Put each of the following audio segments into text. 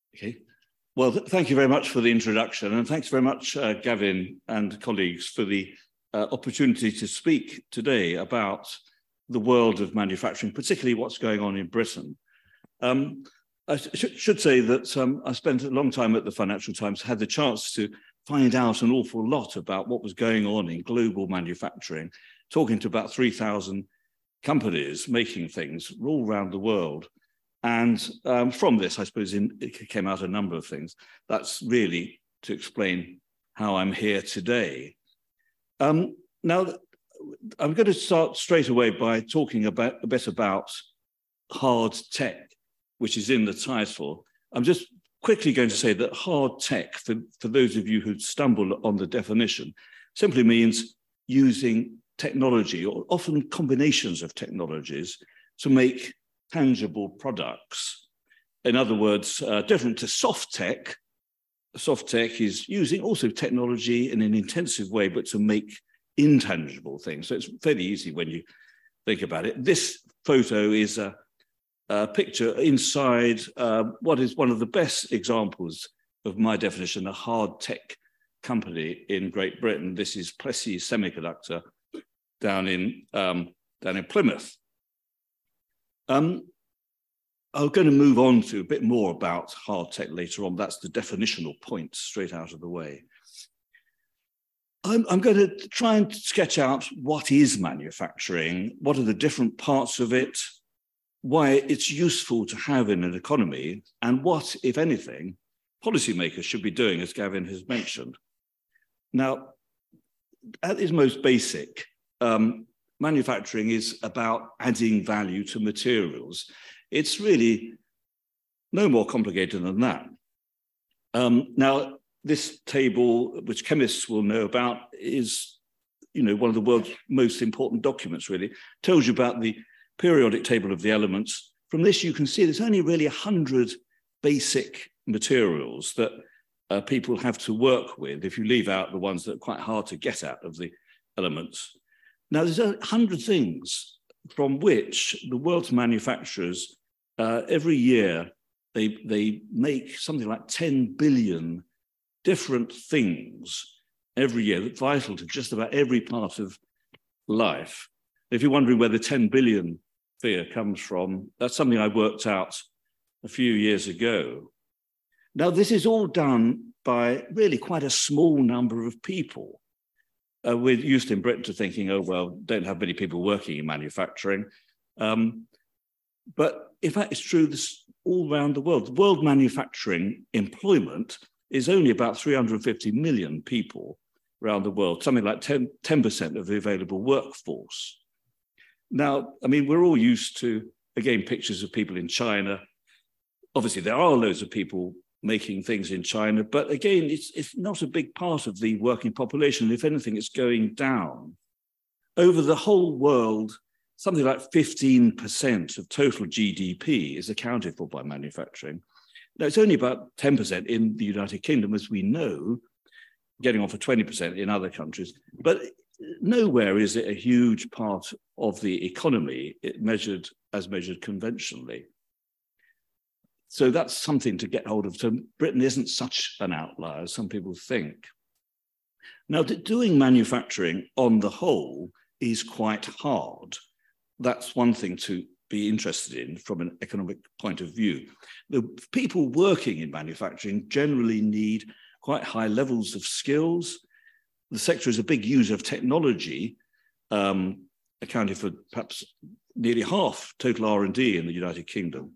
Okay. Well, thank you very much for the introduction, and thanks very much, Gavin and colleagues, for the opportunity to speak today about the world of manufacturing, particularly what's going on in Britain. I should say that I spent a long time at the Financial Times, had the chance to find out an awful lot about what was going on in global manufacturing, talking to about 3,000 companies making things all around the world. And from this, I suppose, it came out a number of things. That's really to explain how I'm here today. Now, I'm going to start straight away by talking a bit about hard tech, which is in the title. I'm just quickly going to say that hard tech, for those of you who stumble on the definition, simply means using technology, or often combinations of technologies, to make tangible products. In other words, different to soft tech is using also technology in an intensive way, but to make intangible things. So it's fairly easy when you think about it. This photo is a picture inside what is one of the best examples of my definition, a hard tech company in Great Britain. This is Plessey Semiconductor down in Plymouth. I'm going to move on to a bit more about hard tech later on. That's the definitional point straight out of the way. I'm going to try and sketch out what is manufacturing, what are the different parts of it, why it's useful to have in an economy, and what, if anything, policymakers should be doing, as Gavin has mentioned. Now, at its most basic, manufacturing is about adding value to materials. It's really no more complicated than that. Now, this table, which chemists will know about, is one of the world's most important documents, really. Tells you about the periodic table of the elements. From this, you can see there's only really 100 basic materials that people have to work with, if you leave out the ones that are quite hard to get out of the elements. Now, there's 100 things from which the world's manufacturers, every year, they make something like 10 billion different things every year that's vital to just about every part of life. If you're wondering where the 10 billion figure comes from, that's something I worked out a few years ago. Now, this is all done by really quite a small number of people. We're used in Britain to thinking, oh, well, don't have many people working in manufacturing. But in fact, it's true this all around the world. World manufacturing employment is only about 350 million people around the world, something like 10% of the available workforce. Now, I mean, we're all used to, again, pictures of people in China. Obviously, there are loads of people making things in China, but again, it's not a big part of the working population. If anything, it's going down. Over the whole world, something like 15% of total GDP is accounted for by manufacturing. Now, it's only about 10% in the United Kingdom, as we know, getting on for 20% in other countries. But nowhere is it a huge part of the economy, measured conventionally. So that's something to get hold of. So Britain isn't such an outlier as some people think. Now, doing manufacturing on the whole is quite hard. That's one thing to be interested in from an economic point of view. The people working in manufacturing generally need quite high levels of skills. The sector is a big user of technology, accounting for perhaps nearly half total R&D in the United Kingdom.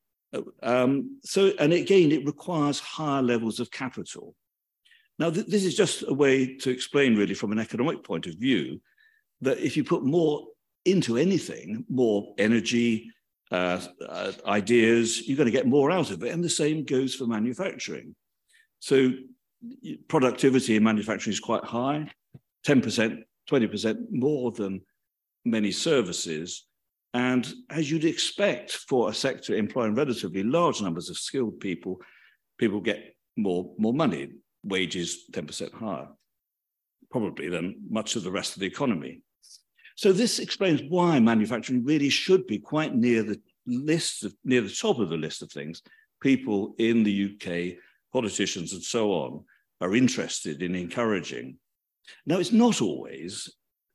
And again, it requires higher levels of capital. Now, this is just a way to explain, really, from an economic point of view, that if you put more into anything, more energy, ideas, you're going to get more out of it. And the same goes for manufacturing. So productivity in manufacturing is quite high, 10%, 20% more than many services. And as you'd expect for a sector employing relatively large numbers of skilled people, people get more money, wages 10% higher, probably than much of the rest of the economy. So this explains why manufacturing really should be quite near the top of the list of things people in the UK, politicians and so on, are interested in encouraging. Now, it's not always,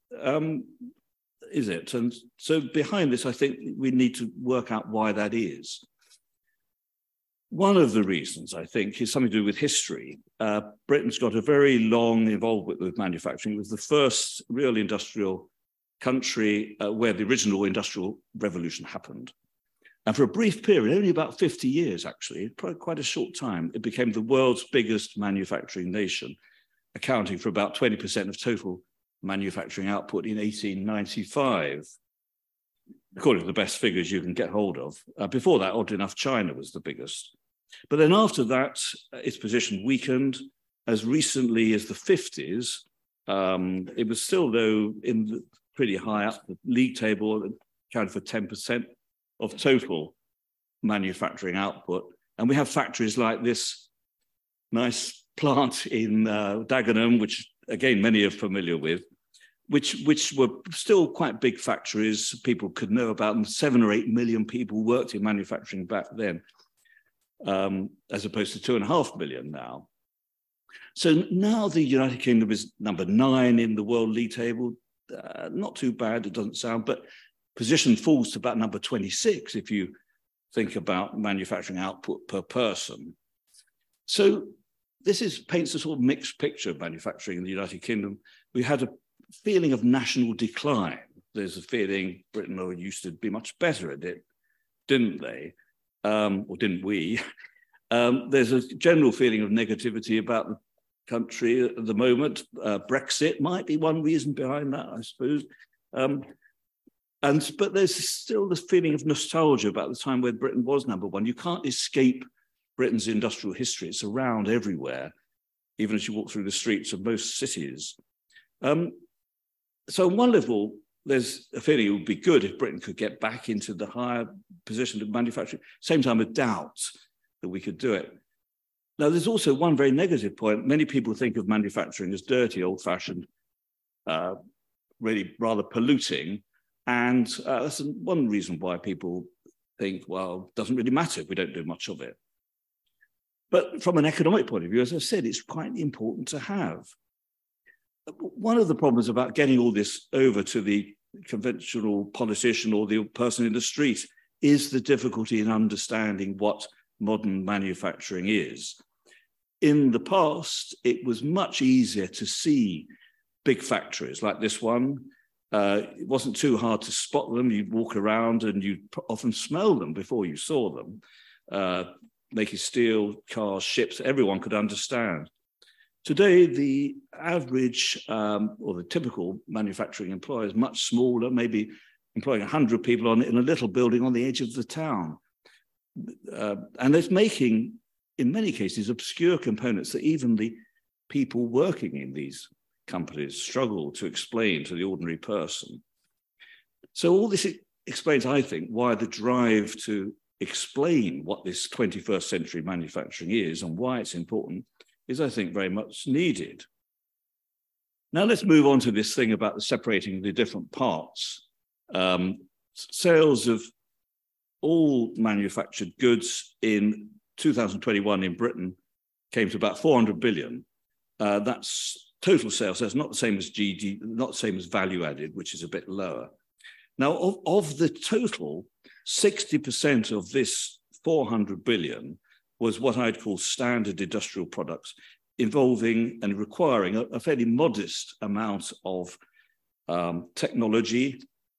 is it? And so behind this, I think we need to work out why that is. One of the reasons, I think, is something to do with history. Britain's got a very long involvement with manufacturing. It was the first real industrial country where the original industrial revolution happened. And for a brief period, only about 50 years, actually, probably quite a short time, it became the world's biggest manufacturing nation, accounting for about 20% of total manufacturing output in 1895, according to the best figures you can get hold of. Before that, oddly enough, China was the biggest. But then after that, its position weakened. As recently as the 50s, it was still, though, pretty high up the league table, accounted for 10% of total manufacturing output. And we have factories like this nice plant in Dagenham, which, again, many are familiar with, which were still quite big factories. People could know about them. 7 or 8 million people worked in manufacturing back then, as opposed to 2.5 million now. So now the United Kingdom is number 9 in the world league table. Not too bad, it doesn't sound, but position falls to about number 26 if you think about manufacturing output per person. So this paints a sort of mixed picture of manufacturing in the United Kingdom. We had a feeling of national decline. There's a feeling Britain used to be much better at it, didn't they? Or didn't we? There's a general feeling of negativity about the country at the moment. Brexit might be one reason behind that, I suppose. But there's still this feeling of nostalgia about the time when Britain was number 1. You can't escape Britain's industrial history. It's around everywhere, even as you walk through the streets of most cities. So on one level, there's a feeling it would be good if Britain could get back into the higher position of manufacturing. Same time, a doubt that we could do it. Now, there's also one very negative point. Many people think of manufacturing as dirty, old-fashioned, really rather polluting. And that's one reason why people think, well, it doesn't really matter if we don't do much of it. But from an economic point of view, as I said, it's quite important to have. One of the problems about getting all this over to the conventional politician or the person in the street is the difficulty in understanding what modern manufacturing is. In the past, it was much easier to see big factories like this one. It wasn't too hard to spot them. You'd walk around and you'd often smell them before you saw them. Making steel, cars, ships, everyone could understand. Today, the average or the typical manufacturing employer is much smaller, maybe employing 100 people in a little building on the edge of the town. And it's making, in many cases, obscure components that even the people working in these companies struggle to explain to the ordinary person. So all this explains, I think, why the drive to explain what this 21st century manufacturing is and why it's important is, I think, very much needed. Now let's move on to this thing about separating the different parts. Sales of all manufactured goods in 2021 in Britain came to about 400 billion. That's total sales. That's not the same as GDP, not the same as value added, which is a bit lower. Now, of the total, 60% of this 400 billion was what I'd call standard industrial products, involving and requiring a fairly modest amount of technology,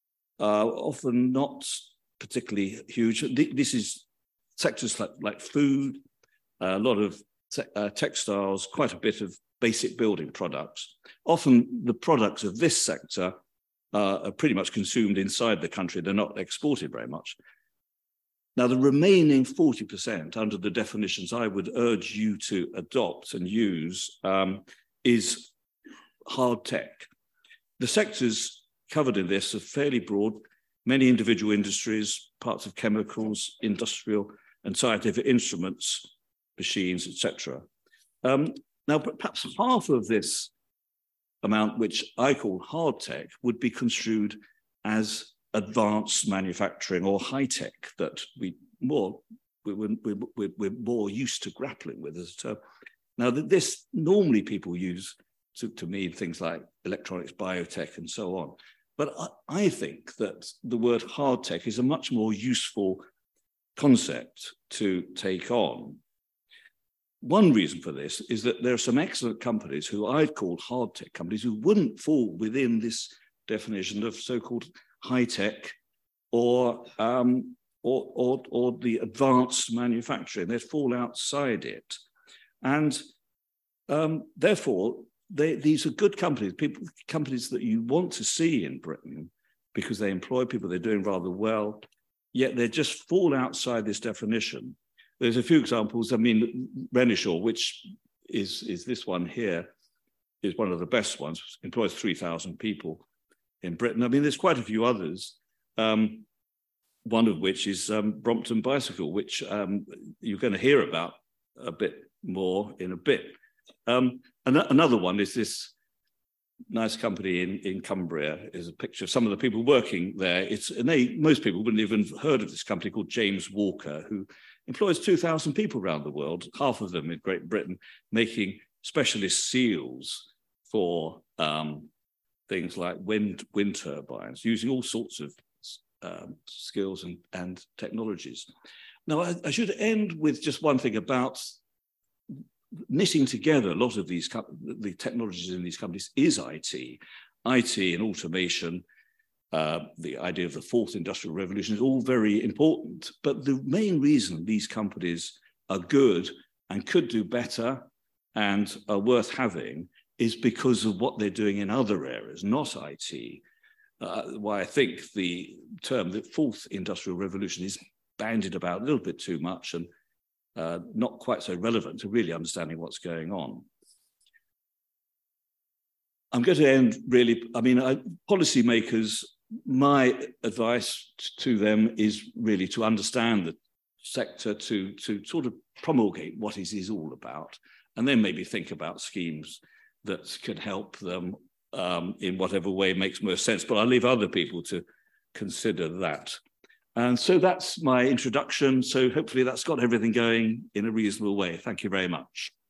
often not particularly huge. This is sectors like food, a lot of textiles, quite a bit of basic building products. Often the products of this sector are pretty much consumed inside the country. They're not exported very much. Now, the remaining 40%, under the definitions I would urge you to adopt and use, is hard tech. The sectors covered in this are fairly broad, many individual industries, parts of chemicals, industrial and scientific instruments, machines, etc. Now, perhaps half of this amount, which I call hard tech, would be construed as advanced manufacturing or high tech that we more we're more used to grappling with as a term. Now, this normally people use to mean things like electronics, biotech, and so on. But I think that the word hard tech is a much more useful concept to take on. One reason for this is that there are some excellent companies who I'd call hard tech companies who wouldn't fall within this definition of so-called high tech or the advanced manufacturing. They'd fall outside it. And therefore, these are good companies, companies that you want to see in Britain because they employ people, they're doing rather well, yet they just fall outside this definition. There's a few examples. I mean, Renishaw, which is this one here, is one of the best ones, employs 3,000 people in Britain. I mean, there's quite a few others, one of which is Brompton Bicycle, which you're going to hear about a bit more in a bit. Another one is this nice company in Cumbria. Is a picture of some of the people working there. Most people wouldn't even have heard of this company called James Walker, who employs 2,000 people around the world, half of them in Great Britain, making specialist seals for things like wind turbines, using all sorts of skills and technologies. Now, I should end with just one thing about knitting together a lot of the technologies in these companies is IT and automation. The idea of the fourth industrial revolution is all very important. But the main reason these companies are good and could do better and are worth having is because of what they're doing in other areas, not IT. Why I think the term, the fourth industrial revolution, is bandied about a little bit too much and not quite so relevant to really understanding what's going on. I'm going to end really, policymakers, my advice to them is really to understand the sector, to sort of promulgate what it is all about, and then maybe think about schemes that can help them in whatever way makes most sense. But I'll leave other people to consider that. And so that's my introduction. So hopefully that's got everything going in a reasonable way. Thank you very much.